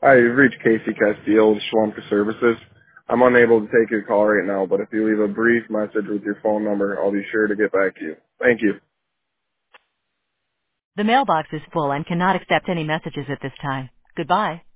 Hi, you've reached Casey Castile with Schwamka Services. I'm unable to take your call right now, but if you leave a brief message with your phone number, I'll be sure to get back to you. Thank you. The mailbox is full and cannot accept any messages at this time. Goodbye.